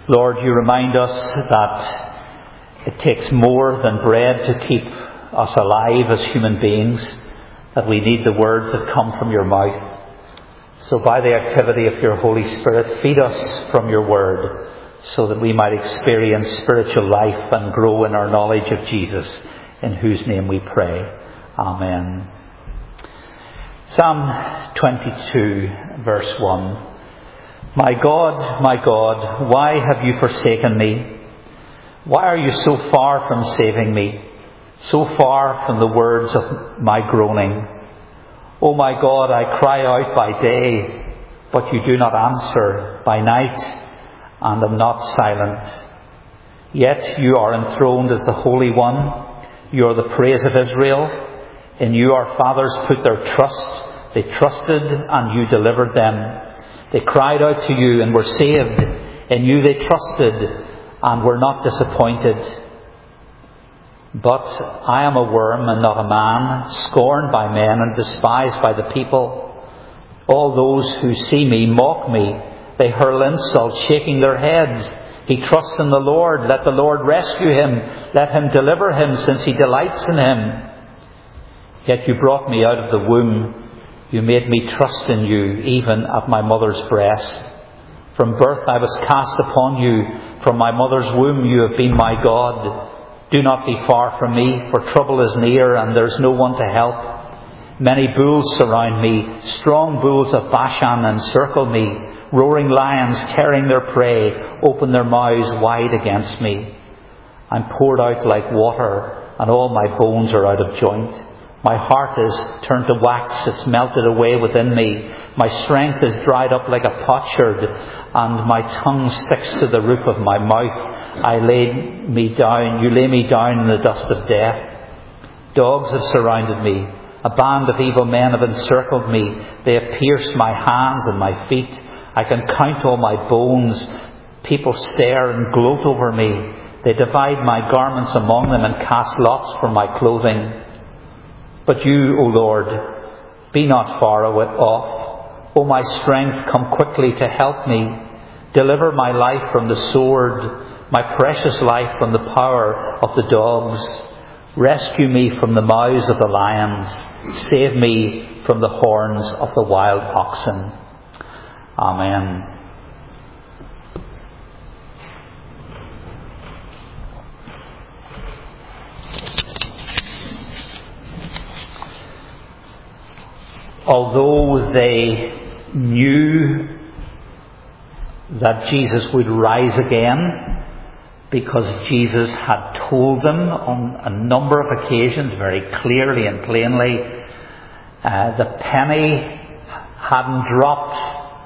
Lord, you remind us that it takes more than bread to keep us alive as human beings, that we need the words that come from your mouth. So by the activity of your Holy Spirit, feed us from your word, so that we might experience spiritual life and grow in our knowledge of Jesus, in whose name we pray. Amen. Psalm 22, verse 1. My God, why have you forsaken me? Why are you so far from saving me, so far from the words of my groaning? O my God, I cry out by day, but you do not answer, by night, and am not silent. Yet you are enthroned as the Holy One. You are the praise of Israel. In you our fathers put their trust. They trusted, and you delivered them. They cried out to you and were saved. In you they trusted and were not disappointed. But I am a worm and not a man, scorned by men and despised by the people. All those who see me mock me. They hurl insults, shaking their heads. He trusts in the Lord. Let the Lord rescue him. Let him deliver him, since he delights in him. Yet you brought me out of the womb. You made me trust in you, even at my mother's breast. From birth I was cast upon you. From my mother's womb you have been my God. Do not be far from me, for trouble is near, and there is no one to help. Many bulls surround me. Strong bulls of Bashan encircle me. Roaring lions, tearing their prey, open their mouths wide against me. I'm poured out like water, and all my bones are out of joint. My heart is turned to wax, it's melted away within me. My strength is dried up like a potsherd, and my tongue sticks to the roof of my mouth. You lay me down in the dust of death. Dogs have surrounded me. A band of evil men have encircled me. They have pierced my hands and my feet. I can count all my bones. People stare and gloat over me. They divide my garments among them and cast lots for my clothing. But you, O Lord, be not far off. O my strength, come quickly to help me. Deliver my life from the sword, my precious life from the power of the dogs. Rescue me from the mouths of the lions. Save me from the horns of the wild oxen. Amen. Although they knew that Jesus would rise again, because Jesus had told them on a number of occasions, very clearly and plainly, the penny hadn't dropped.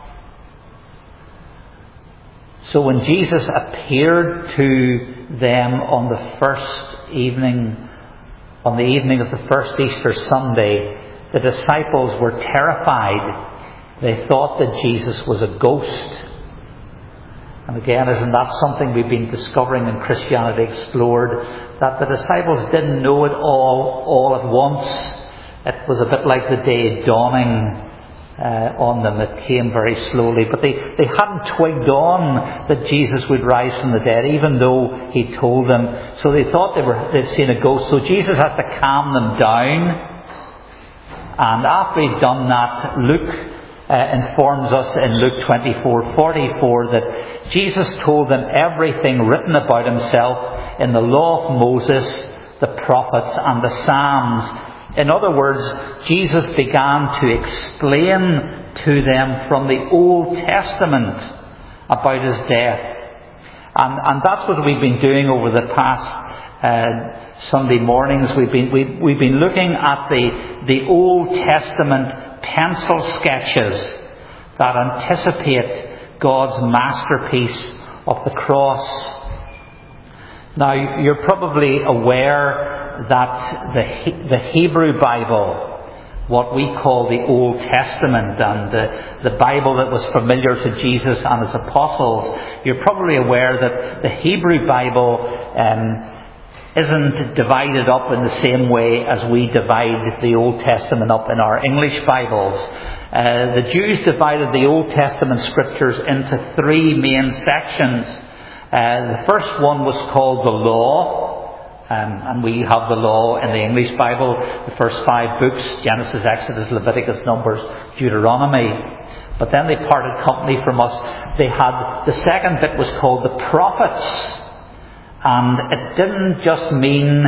So when Jesus appeared to them on the evening of the first Easter Sunday, the disciples were terrified. They thought that Jesus was a ghost. And again, isn't that something we've been discovering in Christianity Explored? That the disciples didn't know it all at once. It was a bit like the day dawning on them. It came very slowly. But they hadn't twigged on that Jesus would rise from the dead, even though he told them. So they thought they'd seen a ghost. So Jesus has to calm them down. And after he'd done that, Luke informs us in Luke 24:44 that Jesus told them everything written about himself in the law of Moses, the prophets, and the Psalms. In other words, Jesus began to explain to them from the Old Testament about his death. And that's what we've been doing over the past Sunday mornings. We've been looking at the Old Testament pencil sketches that anticipate God's masterpiece of the cross. Now, you're probably aware that the Hebrew Bible, what we call the Old Testament, and the Bible that was familiar to Jesus and his apostles, you're probably aware that the Hebrew Bible isn't divided up in the same way as we divide the Old Testament up in our English Bibles. The Jews divided the Old Testament scriptures into three main sections. The first one was called the Law, and we have the Law in the English Bible, the first 5 books, Genesis, Exodus, Leviticus, Numbers, Deuteronomy. But then they parted company from us. They had, the second bit was called the Prophets, and it didn't just mean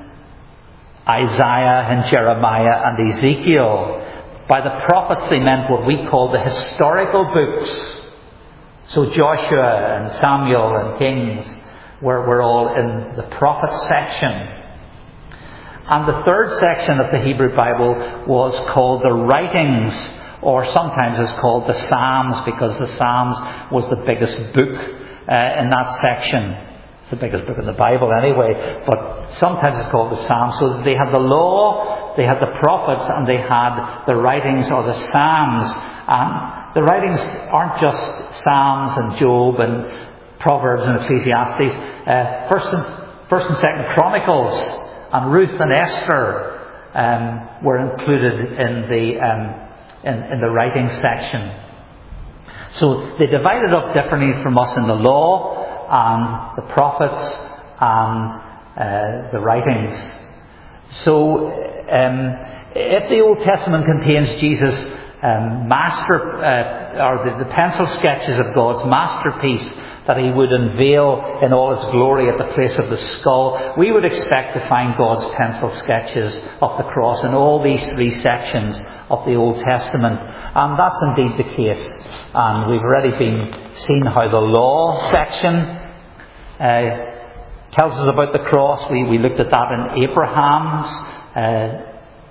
Isaiah and Jeremiah and Ezekiel. By the prophets they meant what we call the historical books. So Joshua and Samuel and Kings were all in the prophet section. And the third section of the Hebrew Bible was called the writings, or sometimes it's called the Psalms, because the Psalms was the biggest book in that section. It's the biggest book in the Bible anyway, but sometimes it's called the Psalms. So they had the Law, they had the prophets, and they had the writings or the Psalms. And the writings aren't just Psalms and Job and Proverbs and Ecclesiastes. First and Second Chronicles and Ruth and Esther were included in the writing section. So they divided up differently from us in the Law and the prophets and the writings. So if the Old Testament contains Jesus' or the pencil sketches of God's masterpiece that he would unveil in all its glory at the place of the skull, we would expect to find God's pencil sketches of the cross in all these 3 sections of the Old Testament. And that's indeed the case. And we've already seen how the Law section tells us about the cross. We looked at that in Abraham's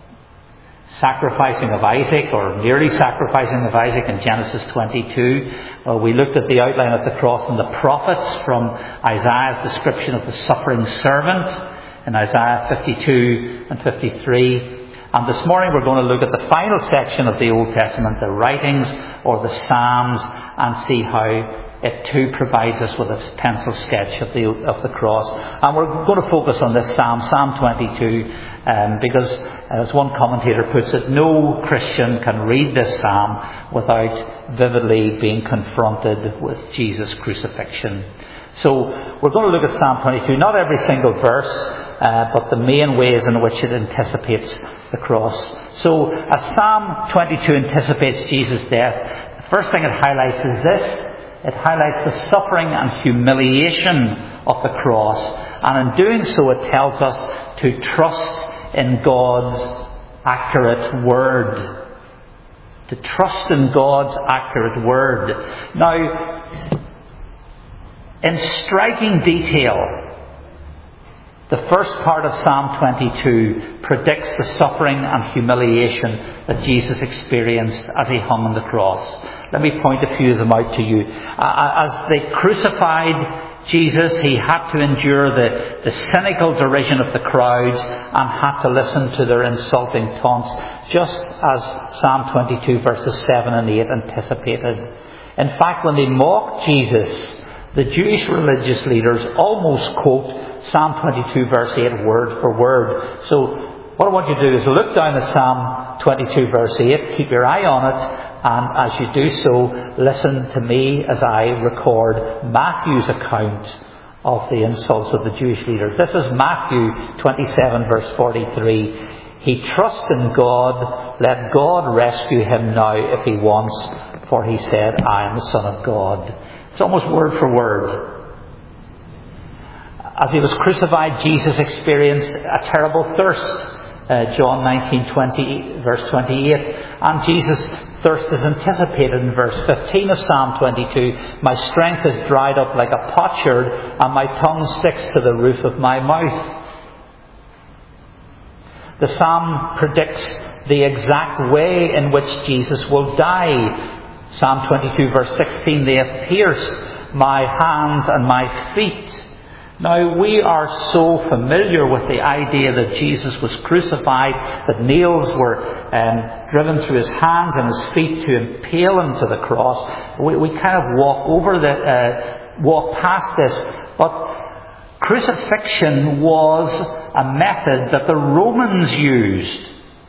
sacrificing of Isaac, or nearly sacrificing of Isaac, in Genesis 22. We looked at the outline of the cross in the prophets from Isaiah's description of the suffering servant in Isaiah 52 and 53. And this morning we're going to look at the final section of the Old Testament, the writings or the Psalms, and see how it too provides us with a pencil sketch of the cross. And we're going to focus on this Psalm, Psalm 22, because, as one commentator puts it, no Christian can read this Psalm without vividly being confronted with Jesus' crucifixion. So we're going to look at Psalm 22, not every single verse, but the main ways in which it anticipates the cross. So as Psalm 22 anticipates Jesus' death, the first thing it highlights is this. It highlights the suffering and humiliation of the cross. And in doing so, it tells us to trust in God's accurate word. To trust in God's accurate word. Now, in striking detail, the first part of Psalm 22 predicts the suffering and humiliation that Jesus experienced as he hung on the cross. Let me point a few of them out to you. As they crucified Jesus, he had to endure the cynical derision of the crowds and had to listen to their insulting taunts, just as Psalm 22 verses 7 and 8 anticipated. In fact, when they mocked Jesus, the Jewish religious leaders almost quote Psalm 22 verse 8 word for word. So what I want you to do is look down at Psalm 22 verse 8, keep your eye on it, and as you do so, listen to me as I record Matthew's account of the insults of the Jewish leaders. This is Matthew 27 verse 43. He trusts in God, let God rescue him now if he wants, for he said, I am the Son of God. It's almost word for word. As he was crucified, Jesus experienced a terrible thirst. John 19:20 verse 28. And Jesus' thirst is anticipated in verse 15 of Psalm 22. My strength is dried up like a potsherd, and my tongue sticks to the roof of my mouth. The psalm predicts the exact way in which Jesus will die. Psalm 22 verse 16, they have pierced my hands and my feet. Now, we are so familiar with the idea that Jesus was crucified, that nails were driven through his hands and his feet to impale him to the cross. We kind of walk past this. But crucifixion was a method that the Romans used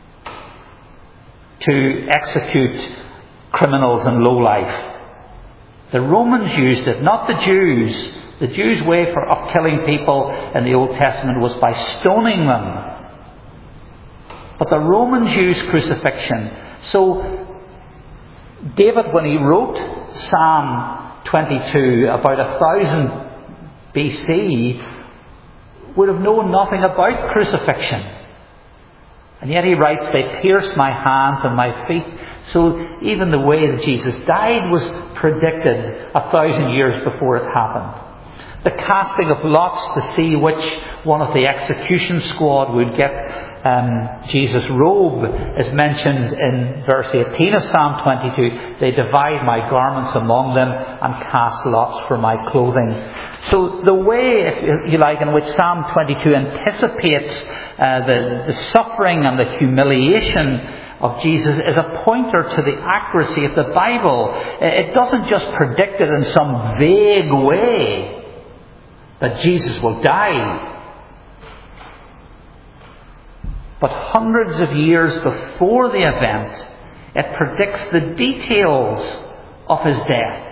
to execute criminals and lowlife. The Romans used it, not the Jews. The Jews' way of killing people in the Old Testament was by stoning them. But the Romans used crucifixion. So David, when he wrote Psalm 22 about 1000 BC, would have known nothing about crucifixion. And yet he writes, they pierced my hands and my feet. So even the way that Jesus died was predicted 1,000 years before it happened. The casting of lots to see which one of the execution squad would get Jesus' robe is mentioned in verse 18 of Psalm 22. They divide my garments among them and cast lots for my clothing. So the way, if you like, in which Psalm 22 anticipates the suffering and the humiliation of Jesus is a pointer to the accuracy of the Bible. It doesn't just predict it in some vague way that Jesus will die. But hundreds of years before the event, it predicts the details of his death.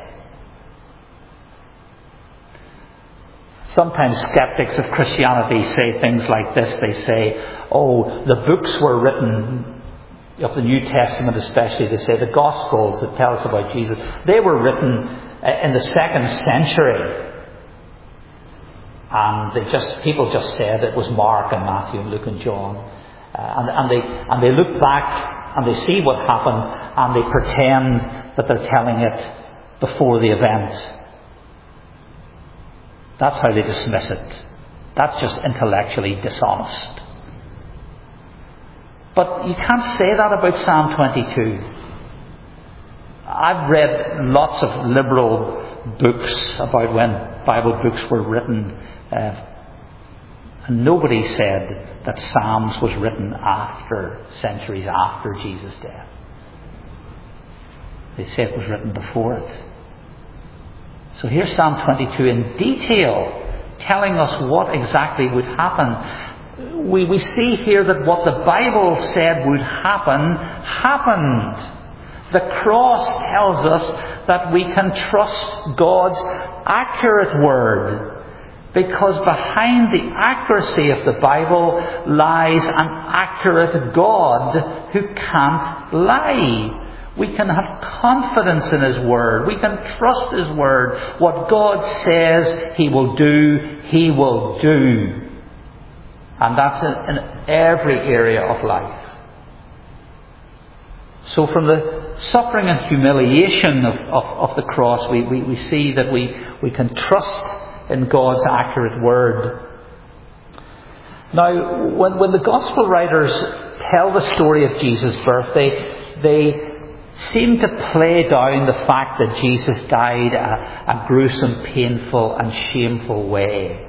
Sometimes skeptics of Christianity say things like this. They say, oh, the books were written, of the New Testament especially, they say the Gospels that tell us about Jesus, they were written in the 2nd century. And people just said it was Mark and Matthew and Luke and John. And they look back and they see what happened and they pretend that they're telling it before the event. That's how they dismiss it. That's just intellectually dishonest. But you can't say that about Psalm 22. I've read lots of liberal books about when Bible books were written, and nobody said that Psalms was written centuries after Jesus' death. They say it was written before it. So here's Psalm 22 in detail, telling us what exactly would happen. We see here that what the Bible said would happen, happened. The cross tells us that we can trust God's accurate word, because behind the accuracy of the Bible lies an accurate God who can't lie. We can have confidence in His Word. We can trust His Word. What God says He will do, He will do. And that's in every area of life. So from the suffering and humiliation of the cross, we see that we can trust in God's accurate Word. Now, when the Gospel writers tell the story of Jesus' birth, they seem to play down the fact that Jesus died a gruesome, painful and shameful way.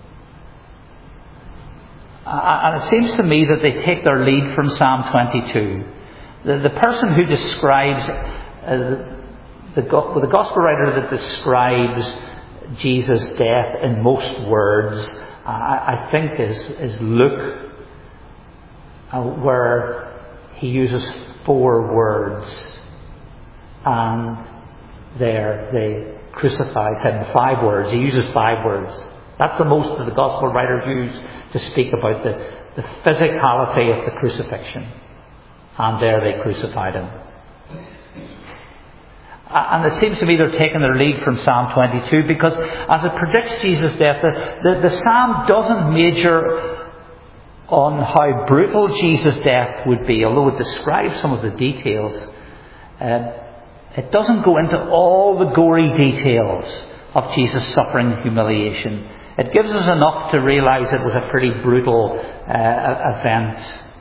And it seems to me that they take their lead from Psalm 22. The person who describes, the Gospel writer that describes Jesus' death in most words, I think is Luke, where he uses 4 words. And there they crucified him. 5 words. He uses 5 words. That's the most that the Gospel writers use to speak about the physicality of the crucifixion. And there they crucified him. And it seems to me they're taking their lead from Psalm 22, because as it predicts Jesus' death, the Psalm doesn't major on how brutal Jesus' death would be, although it describes some of the details. It doesn't go into all the gory details of Jesus' suffering and humiliation. It gives us enough to realise it was a pretty brutal event.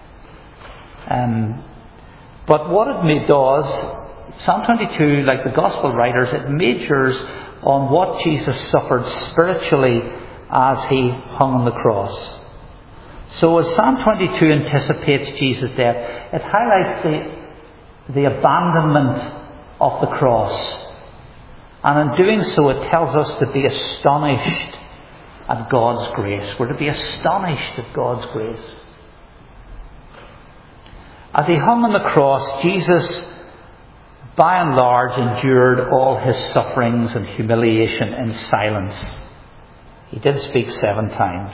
But what it does, Psalm 22, like the Gospel writers, it majors on what Jesus suffered spiritually as He hung on the cross. So as Psalm 22 anticipates Jesus' death, it highlights the abandonment of the cross. And in doing so, it tells us to be astonished at God's grace. We're to be astonished at God's grace. As He hung on the cross, Jesus, by and large, endured all His sufferings and humiliation in silence. He did speak 7 times.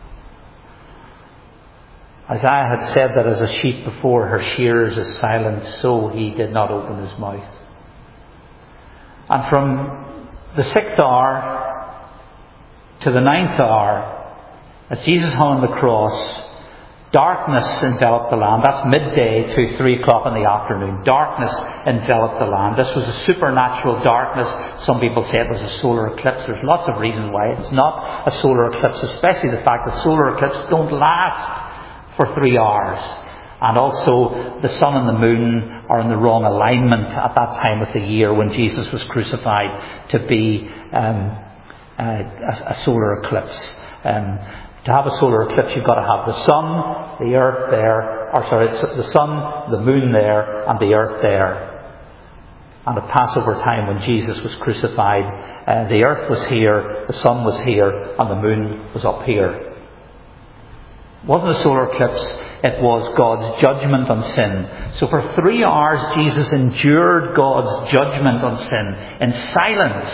Isaiah had said that as a sheep before her shearers is silent, so he did not open his mouth. And from the 6th hour to the 9th hour, as Jesus hung on the cross, darkness enveloped the land. That's midday to 3 o'clock in the afternoon. Darkness enveloped the land. This was a supernatural darkness. Some people say it was a solar eclipse. There's lots of reasons why it's not a solar eclipse, especially the fact that solar eclipses don't last for 3 hours. And also the sun and the moon are in the wrong alignment at that time of the year when Jesus was crucified to be a solar eclipse. To have a solar eclipse, you've got to have the sun, the earth there, the sun, the moon there, and the earth there. And at Passover time when Jesus was crucified, the earth was here, the sun was here, and the moon was up here. It wasn't a solar eclipse, it was God's judgment on sin. So for 3 hours, Jesus endured God's judgment on sin in silence.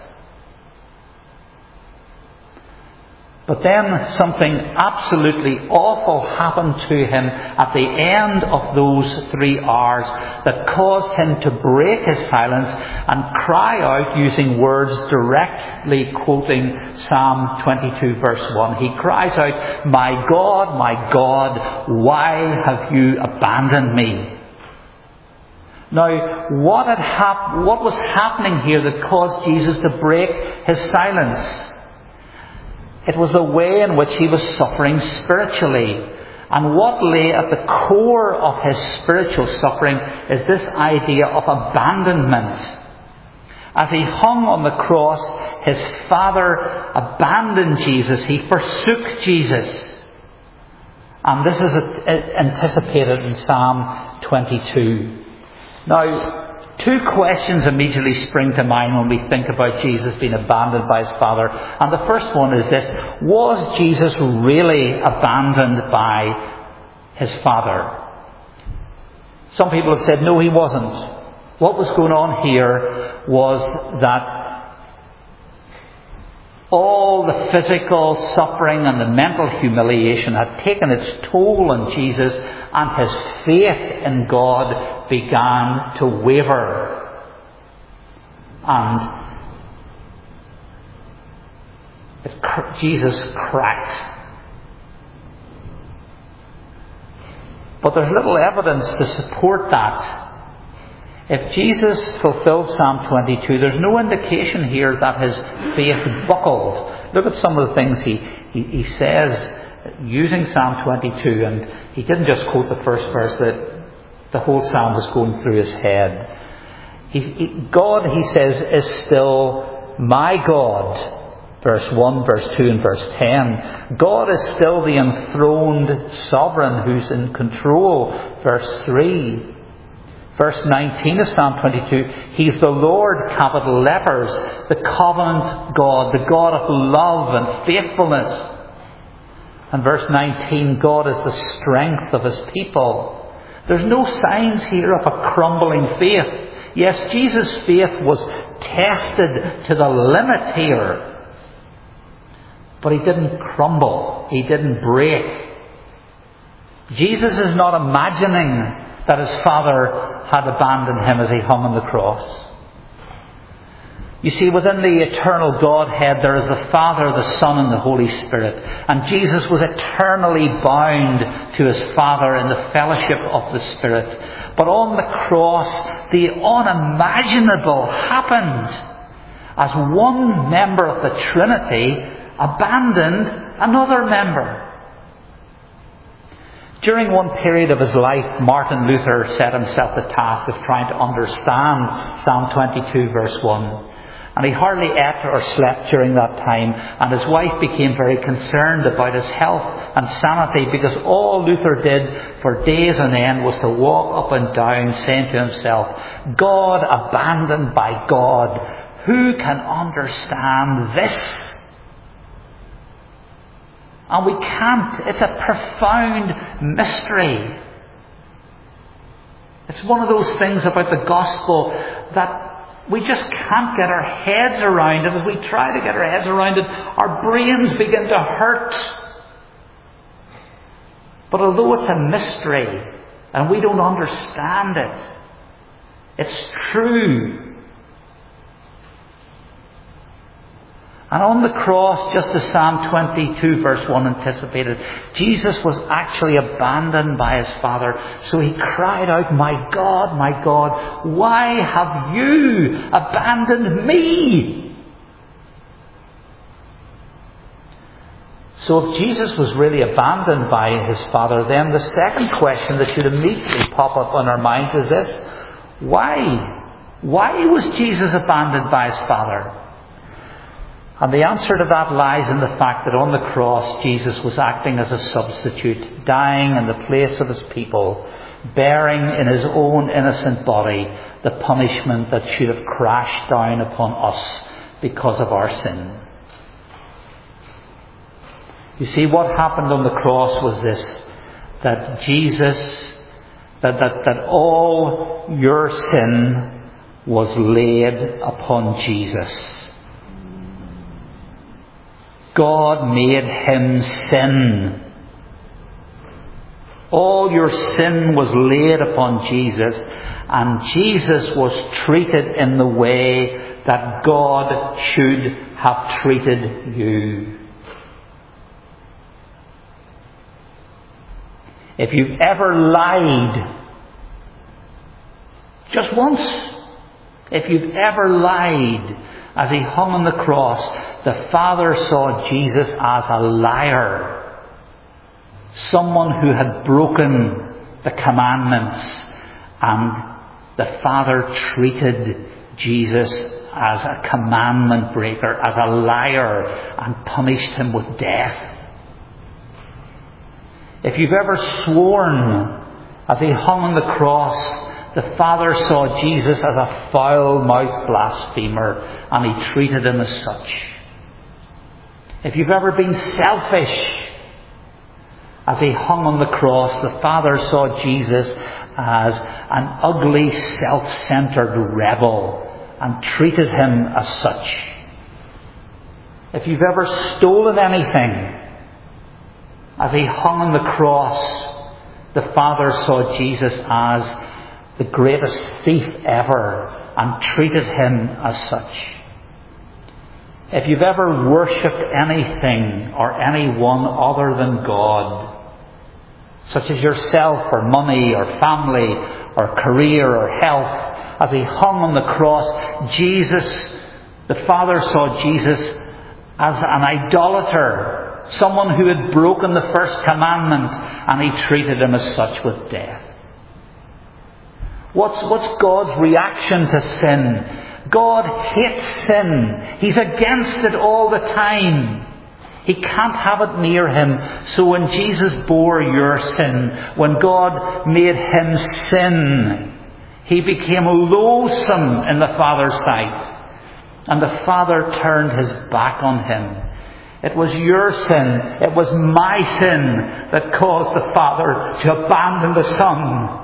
But then something absolutely awful happened to him at the end of those 3 hours that caused him to break his silence and cry out using words directly quoting Psalm 22 verse 1. He cries out, my God, why have you abandoned me?" Now, what was happening here that caused Jesus to break his silence? It was the way in which he was suffering spiritually. And what lay at the core of his spiritual suffering is this idea of abandonment. As he hung on the cross, his Father abandoned Jesus. He forsook Jesus. And this is anticipated in Psalm 22. Now, 2 questions immediately spring to mind when we think about Jesus being abandoned by his Father. And the first one is this: was Jesus really abandoned by his Father? Some people have said, no, he wasn't. What was going on here was that all the physical suffering and the mental humiliation had taken its toll on Jesus, and his faith in God began to waver. And Jesus cracked. But there's little evidence to support that. If Jesus fulfilled Psalm 22, there's no indication here that his faith buckled. Look at some of the things he says using Psalm 22, and he didn't just quote the first verse, that the whole psalm was going through his head. God, he says, is still my God. Verse 1, verse 2 and verse 10. God is still the enthroned sovereign who's in control. Verse 3. Verse 19 of Psalm 22, he's the Lord, capital letters, the covenant God, the God of love and faithfulness. And verse 19, God is the strength of his people. There's no signs here of a crumbling faith. Yes, Jesus' faith was tested to the limit here. But he didn't crumble. He didn't break. Jesus is not imagining that his Father had abandoned him as he hung on the cross. You see, within the eternal Godhead, there is the Father, the Son, and the Holy Spirit. And Jesus was eternally bound to his Father in the fellowship of the Spirit. But on the cross, the unimaginable happened as one member of the Trinity abandoned another member. During one period of his life, Martin Luther set himself the task of trying to understand Psalm 22 verse 1. And he hardly ate or slept during that time, and his wife became very concerned about his health and sanity, because all Luther did for days on end was to walk up and down saying to himself, God abandoned by God, who can understand this? And we can't. It's a profound mystery. It's one of those things about the gospel that We just can't get our heads around it. As we try to get our heads around it, our brains begin to hurt. But although it's a mystery and we don't understand it, it's true. And on the cross, just as Psalm 22 verse 1 anticipated, Jesus was actually abandoned by his Father. So he cried out, my God, why have you abandoned me? So if Jesus was really abandoned by his Father, then the second question that should immediately pop up on our minds is this: why? Why was Jesus abandoned by his Father? And the answer to that lies in the fact that on the cross, Jesus was acting as a substitute, dying in the place of his people, bearing in his own innocent body the punishment that should have crashed down upon us because of our sin. You see, what happened on the cross was this: that Jesus, that all your sin was laid upon Jesus. God made him sin. All your sin was laid upon Jesus, and Jesus was treated in the way that God should have treated you. If you've ever lied, just once, if you've ever lied, as he hung on the cross, the Father saw Jesus as a liar. Someone who had broken the commandments. And the Father treated Jesus as a commandment breaker, as a liar, and punished him with death. If you've ever sworn, as he hung on the cross, the Father saw Jesus as a foul-mouthed blasphemer, and he treated him as such. If you've ever been selfish, as he hung on the cross, the Father saw Jesus as an ugly, self-centered rebel, and treated him as such. If you've ever stolen anything, as he hung on the cross, the Father saw Jesus as the greatest thief ever, and treated him as such. If you've ever worshipped anything or anyone other than God, such as yourself or money or family or career or health, as he hung on the cross, Jesus, the Father saw Jesus as an idolater, someone who had broken the first commandment, and he treated him as such with death. What's God's reaction to sin? God hates sin. He's against it all the time. He can't have it near him. So when Jesus bore your sin, when God made him sin, he became loathsome in the Father's sight. And the Father turned his back on him. It was your sin, it was my sin, that caused the Father to abandon the Son.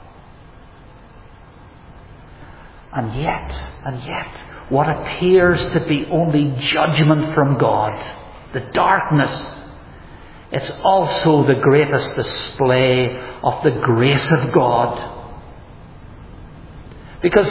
And yet, what appears to be only judgment from God, the darkness, it's also the greatest display of the grace of God. Because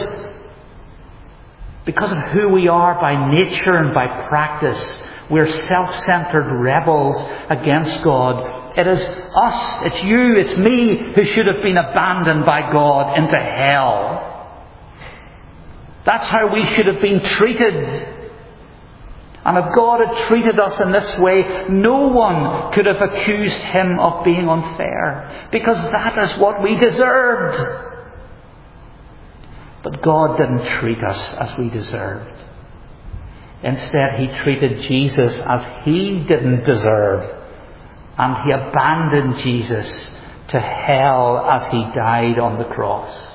of who we are by nature and by practice, we're self-centered rebels against God. It is us, it's you, it's me who should have been abandoned by God into hell. That's how we should have been treated. And if God had treated us in this way, no one could have accused him of being unfair, because that is what we deserved. But God didn't treat us as we deserved. Instead, he treated Jesus as he didn't deserve, and he abandoned Jesus to hell as he died on the cross.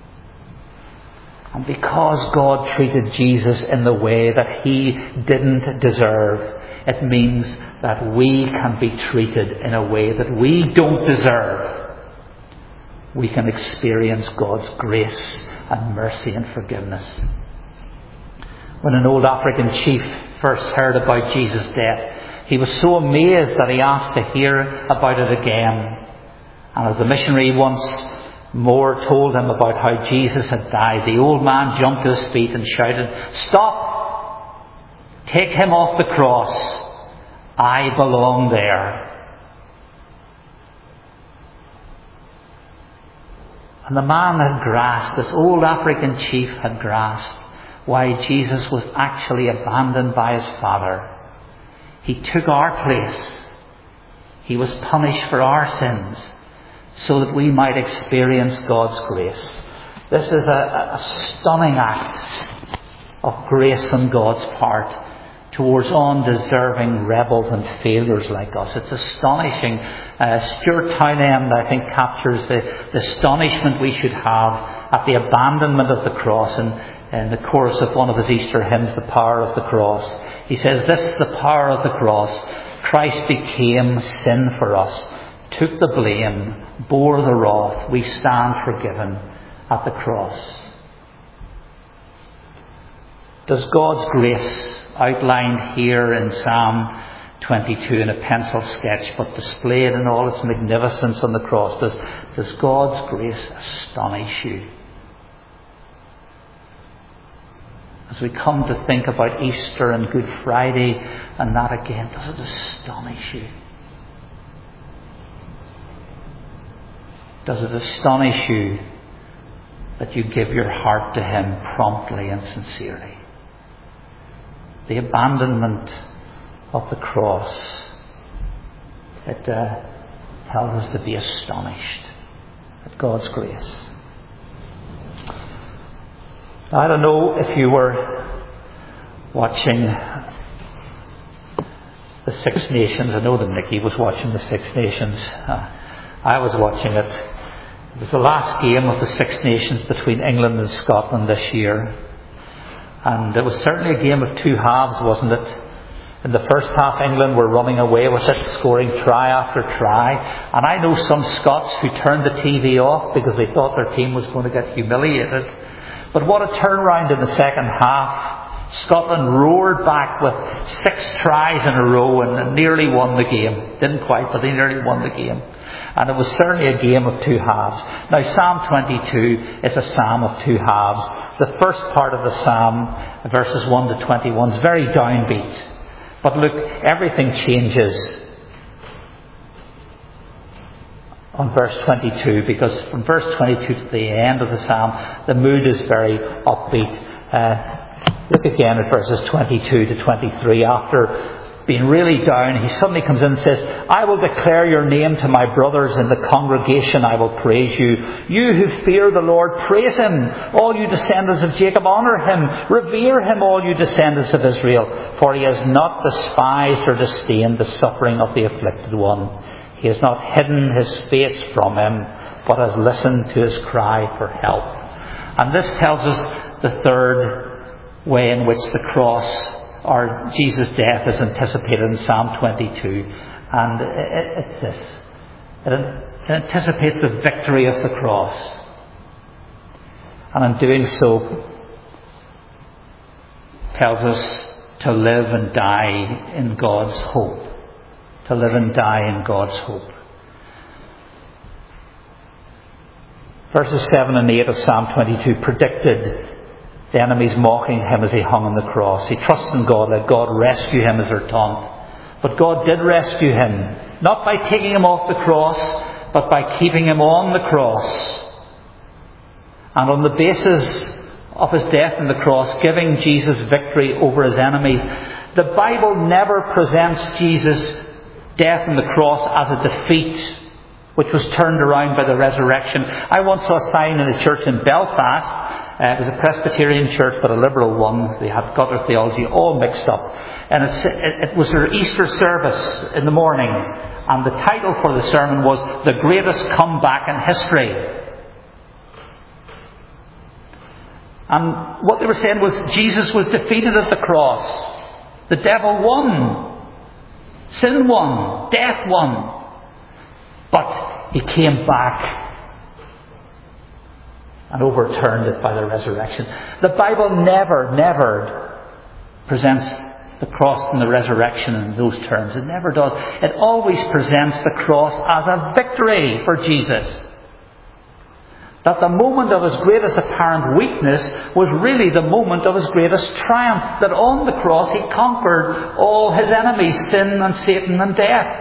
And because God treated Jesus in the way that he didn't deserve, it means that we can be treated in a way that we don't deserve. We can experience God's grace and mercy and forgiveness. When an old African chief first heard about Jesus' death, he was so amazed that he asked to hear about it again. And as the missionary once more told him about how Jesus had died, the old man jumped to his feet and shouted, "Stop! Take him off the cross. I belong there." And the man had grasped, this old African chief had grasped, why Jesus was actually abandoned by his Father. He took our place. He was punished for our sins so that we might experience God's grace. This is a stunning act of grace on God's part towards undeserving rebels and failures like us. It's astonishing. Stuart Townend, I think, captures the astonishment we should have at the abandonment of the cross in the chorus of one of his Easter hymns, The Power of the Cross. He says, "This is the power of the cross. Christ became sin for us, took the blame, bore the wrath. We stand forgiven at the cross." Does God's grace, outlined here in Psalm 22 in a pencil sketch, but displayed in all its magnificence on the cross, does God's grace astonish you? As we come to think about Easter and Good Friday and that again, does it astonish you? Does it astonish you that you give your heart to Him promptly and sincerely? The abandonment of the cross, it tells us to be astonished at God's grace. Now, I don't know if you were watching the Six Nations. I know that Nicky was watching the Six Nations. I was watching it. It was the last game of the Six Nations between England and Scotland this year. And it was certainly a game of two halves, wasn't it? In the first half, England were running away with it, scoring try after try. And I know some Scots who turned the TV off because they thought their team was going to get humiliated. But what a turnaround in the second half. Scotland roared back with 6 tries in a row and nearly won the game. Didn't quite, but they nearly won the game. And it was certainly a game of two halves. Now, Psalm 22 is a psalm of two halves. The first part of the psalm, verses 1 to 21, is very downbeat. But look, everything changes on verse 22, because from verse 22 to the end of the psalm, the mood is very upbeat. Look again at verses 22 to 23. After being really down, he suddenly comes in and says, "I will declare your name to my brothers in the congregation. I will praise you. You who fear the Lord, praise Him. All you descendants of Jacob, honour Him. Revere Him, all you descendants of Israel. For He has not despised or disdained the suffering of the afflicted one. He has not hidden His face from him, but has listened to his cry for help." And this tells us the third way in which the cross, or Jesus' death, is anticipated in Psalm 22. And it's this. It anticipates the victory of the cross. And in doing so, tells us to live and die in God's hope. To live and die in God's hope. Verses 7 and 8 of Psalm 22 predicted the enemies mocking him as he hung on the cross. He trusts in God, let God rescue him as their taunt. But God did rescue him, not by taking him off the cross, but by keeping him on the cross. And on the basis of his death on the cross, giving Jesus victory over his enemies. The Bible never presents Jesus' death on the cross as a defeat, which was turned around by the resurrection. I once saw a sign in a church in Belfast. It was a Presbyterian church, but a liberal one. They had got their theology all mixed up. And it was their Easter service in the morning. And the title for the sermon was "The Greatest Comeback in History." And what they were saying was Jesus was defeated at the cross. The devil won. Sin won. Death won. But he came back and overturned it by the resurrection. The Bible never presents the cross and the resurrection in those terms. It never does. It always presents the cross as a victory for Jesus. That the moment of his greatest apparent weakness was really the moment of his greatest triumph. That on the cross he conquered all his enemies, sin and Satan and death.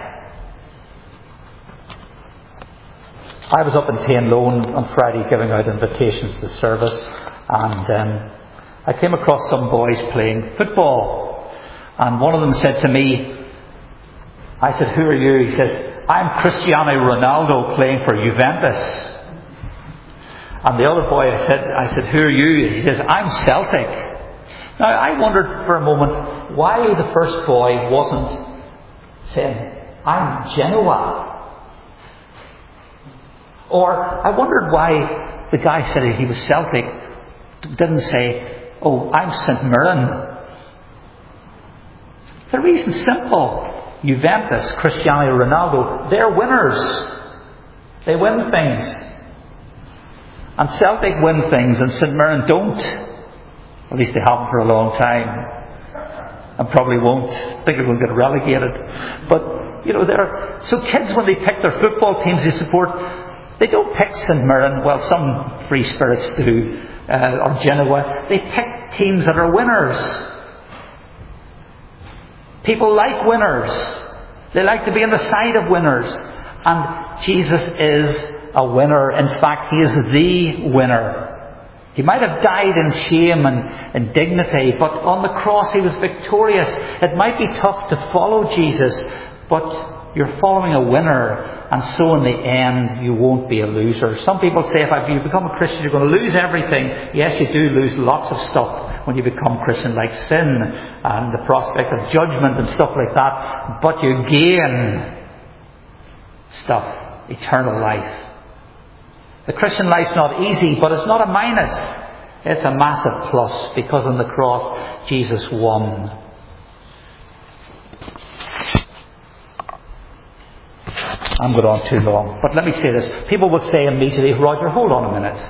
I was up in Tainlone on Friday giving out invitations to service, and I came across some boys playing football, and one of them said to me, I said, "Who are you?" He says, "I'm Cristiano Ronaldo playing for Juventus." And the other boy, I said, "Who are you?" He says, "I'm Celtic." Now, I wondered for a moment why the first boy wasn't saying, "I'm Genoa." Or I wondered why the guy said he was Celtic didn't say, "Oh, I'm St Mirren." The reason's simple. Juventus, Cristiano Ronaldo, they're winners. They win things. And Celtic win things and St Mirren don't. At least they haven't for a long time. And probably won't. I think it will get relegated. But, so kids, when they pick their football teams they support, they don't pick St Mirren. Well, some free spirits do. Or Genoa. They pick teams that are winners. People like winners. They like to be on the side of winners. And Jesus is a winner. In fact, he is the winner. He might have died in shame and indignity, but on the cross he was victorious. It might be tough to follow Jesus, but you're following a winner, and so in the end you won't be a loser. Some people say if you become a Christian you're going to lose everything. Yes, you do lose lots of stuff when you become Christian, like sin and the prospect of judgment and stuff like that, but you gain stuff, eternal life. The Christian life's not easy, but it's not a minus. It's a massive plus, because on the cross, Jesus won. I'm going on too long, but let me say this. People would say immediately, "Roger, hold on a minute.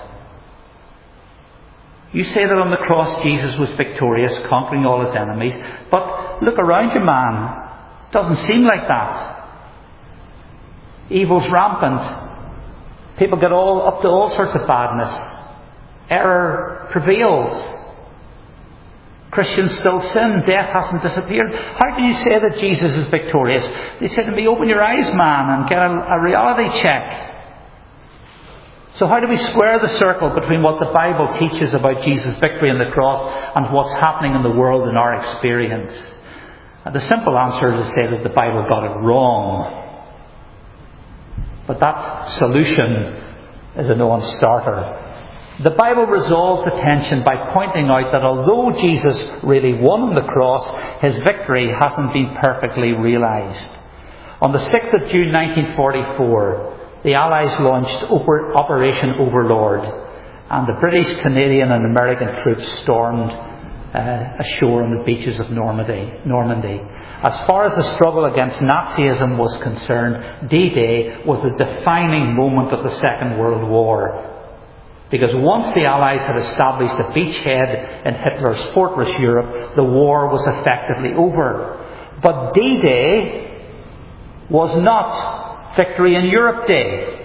You say that on the cross Jesus was victorious, conquering all his enemies, but look around you, man. Doesn't seem like that. Evil's rampant. People get up to all sorts of badness. Error prevails. Christians still sin. Death hasn't disappeared. How can you say that Jesus is victorious?" They said to me, "Open your eyes, man, and get a reality check." So how do we square the circle between what the Bible teaches about Jesus' victory on the cross and what's happening in the world in our experience? And the simple answer is to say that the Bible got it wrong. But that solution is a non-starter. The Bible resolves the tension by pointing out that although Jesus really won on the cross, his victory hasn't been perfectly realised. On the 6th of June 1944, the Allies launched Operation Overlord, and the British, Canadian and American troops stormed ashore on the beaches of Normandy. As far as the struggle against Nazism was concerned, D-Day was the defining moment of the Second World War. Because once the Allies had established a beachhead in Hitler's fortress Europe, the war was effectively over. But D-Day was not Victory in Europe Day.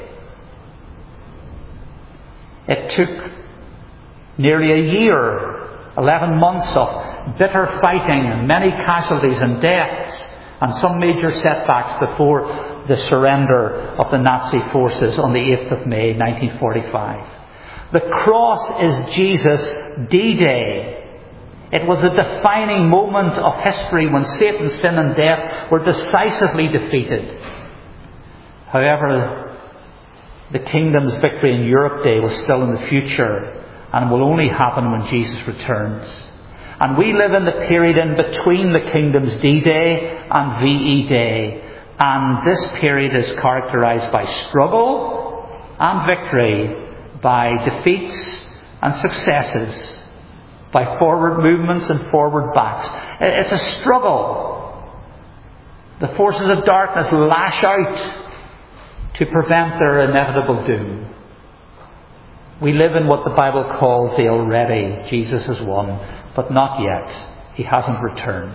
It took nearly a year, 11 months of bitter fighting and many casualties and deaths and some major setbacks before the surrender of the Nazi forces on the 8th of May 1945. The cross is Jesus' D-Day. It was a defining moment of history when Satan, sin and death were decisively defeated. However, the kingdom's victory in Europe Day was still in the future and will only happen when Jesus returns. And we live in the period in between the kingdom's D-Day and VE Day. And this period is characterized by struggle and victory, by defeats and successes, by forward movements and forward backs. It's a struggle. The forces of darkness lash out to prevent their inevitable doom. We live in what the Bible calls the already. Jesus has won, but not yet. He hasn't returned.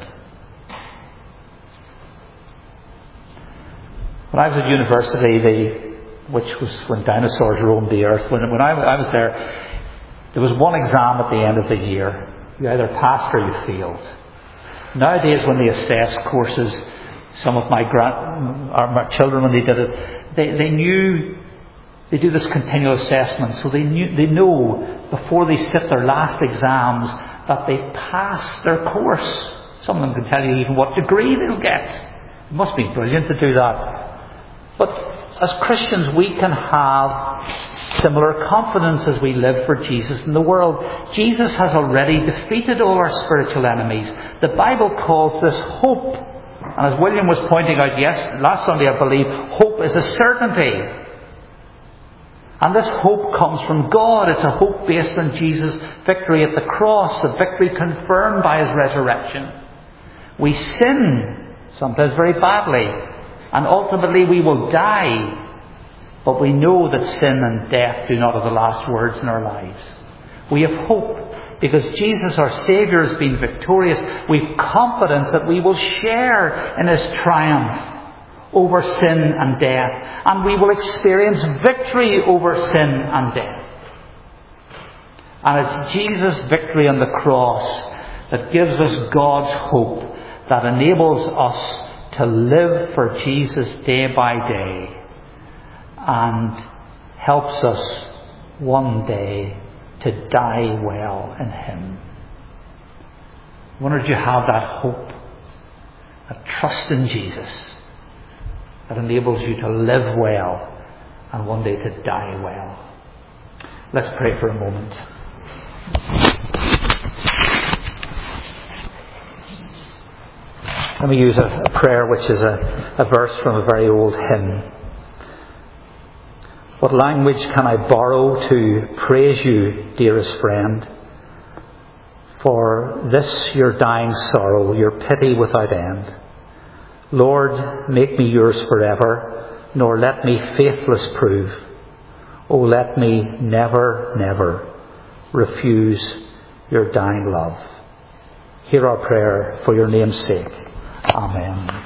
When I was at university, which was when dinosaurs roamed the earth, when I was there was one exam at the end of the year. You either passed or you failed. Nowadays, when they assess courses, some of my children, when they did it, they knew they do this continual assessment, so they know before they sit their last exams that they passed their course. Some of them can tell you even what degree they'll get. It must be brilliant to do that. But as Christians, we can have similar confidence as we live for Jesus in the world. Jesus has already defeated all our spiritual enemies. The Bible calls this hope. And as William was pointing out last Sunday, I believe, hope is a certainty. And this hope comes from God. It's a hope based on Jesus' victory at the cross, a victory confirmed by His resurrection. We sin, sometimes very badly, and ultimately we will die. But we know that sin and death do not have the last words in our lives. We have hope because Jesus, our Saviour, has been victorious. We have confidence that we will share in His triumph over sin and death, and we will experience victory over sin and death. And it's Jesus' victory on the cross that gives us God's hope, that enables us to live for Jesus day by day, and helps us one day to die well in Him. I wonder if you have that hope, that trust in Jesus, that enables you to live well and one day to die well. Let's pray for a moment. Let me use a prayer which is a verse from a very old hymn. What language can I borrow to praise you, dearest friend, for this your dying sorrow, your pity without end? Lord, make me yours forever, nor let me faithless prove. Oh, let me never, never refuse your dying love. Hear our prayer for your name's sake. Amen.